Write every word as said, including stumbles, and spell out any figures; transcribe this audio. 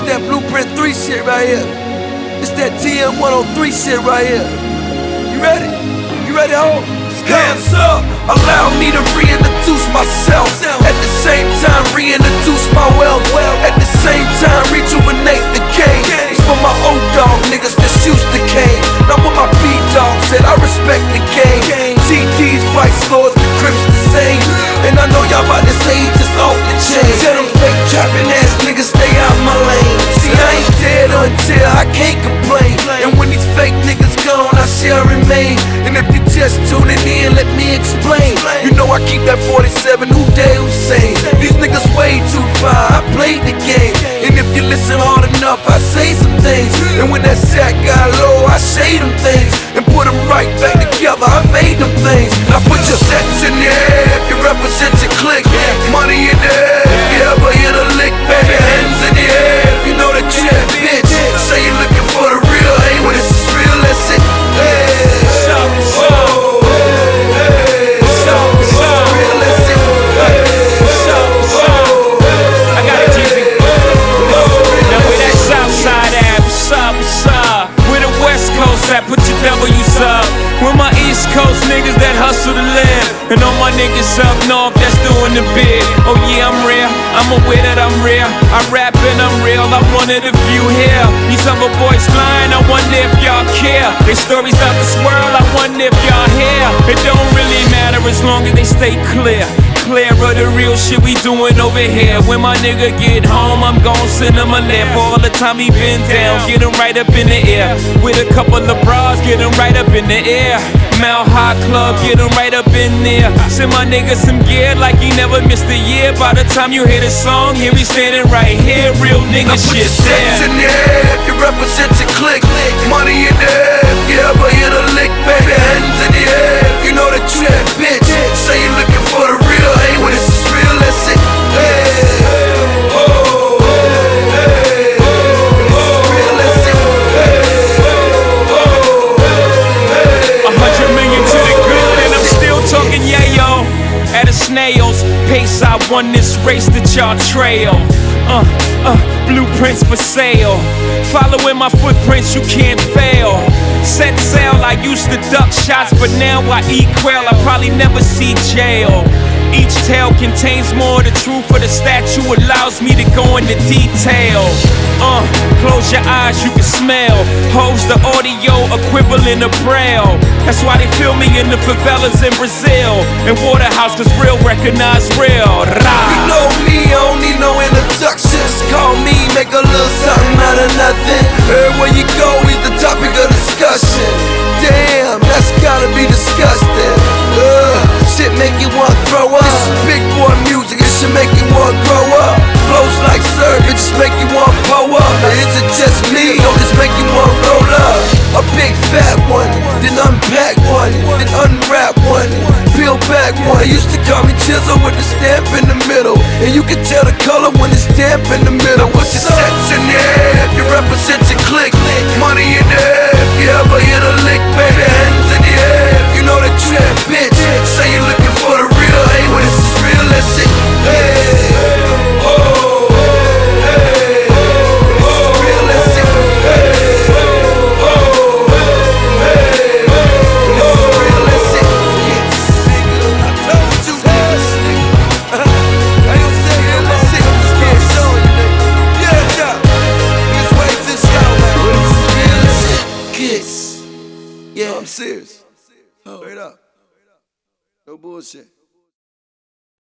that Blueprint three shit right here. It's that T M one oh three shit right here. You ready? You ready, ho? Hands up, allow me to reintroduce myself. At the same time, reintroduce my wealth. At the same time, rejuvenate the game. It's for my old dog niggas that's used to cane. Not what my B-dog said, I respect the game. T Ds, Vice Lords, the Crips the same. And I know y'all about to say he just off the chain. Tell them fake trapping ass niggas stay out my lane. See, I ain't dead until I can't complain. And when these fake niggas gone, I shall remain. And if you just tuning in, let me explain. You know I keep that forty-seven, who dare Hussein. These niggas way too far, I played the game. And if you listen hard enough, I say some things. And when that sack got low, I say them things. And put them right back together, I made them things. Now put your sets in the air if you represent your clique. Money in the air if you ever hit a lick. Baby, hands in the air if you know that you that bitch. Say you're looking for the real, hey, when it's real, that's it. Hey. Oh. Put your W's up. With my East Coast niggas that hustle to live. And all my niggas up north that's doing the bid. Oh yeah, I'm real, I'm aware that I'm real. I rap and I'm real, I'm one of the few here. These other boys lying, I wonder if y'all care. They stories out this world, I wonder if y'all hear. It don't really matter as long as they stay clear. Clear of the real shit we doing over here. When my nigga get home, I'm gon' send him a lift. For all the time he been down, get him right up in the air. With a couple of bras, get him right up in the air. Mount High Club, get him right up in there. Send my nigga some gear like he never missed a year. By the time you hear the song, here he standing right here. Real nigga shit there. In the air if you represent your clique. Money in the air if you ever hit a lick. Baby, hands in the air if you know that you that bitch. Say you looking for the real, hey, when it's real, that's it. Hey, oh, hey, oh, real, that's it. Hey, oh, hey, a hundred million to the good, and I'm still talking yayo. At a snail's pace, I won this race that y'all trail. Uh, uh, blueprints for sale. Following my footprints, you can't fail. Set sail, I used to duck shots, but now I eat quail. I probably never see jail. Each tale contains more of the truth, for the statue allows me to go into detail. Uh, close your eyes, you can smell. Hoes the audio equivalent of braille. That's why they feel me in the favelas in Brazil. And Waterhouse, cause real recognize real. Rah. You know me, I don't need no introductions. Call me, make a little something out of nothing. Everywhere you go, he's the topic of discussion. Damn, that's gotta be disgusting. Ugh, shit make you wanna throw up. This is big boy music, it should make you wanna grow up. Flows like syrup, it just make you wanna pull up. Or is it just me, or just make you wanna roll up? A big fat one, then unpack one, then unwrap one, peel back one. They used to call me Chisel with the stamp in the middle, and you can tell the color when it's damp in the middle. What's your sets in the air if you represent your clique? Money in the air if you ever hit a lick. Baby, hands in the air if you know that you that bitch. Say you're looking for the real, hey, when it's real, that's it. Hey, oh, hey, oh, real, that's it. Hey, oh, hey, when it's real, that's it. I told you this, nigga. I ain't saying it, that's it. I'm just getting showing you, nigga. Yeah, yeah. It's way too slow, man. When it's real, that's it. Kiss. Yeah, I'm serious. Straight up. No bullshit.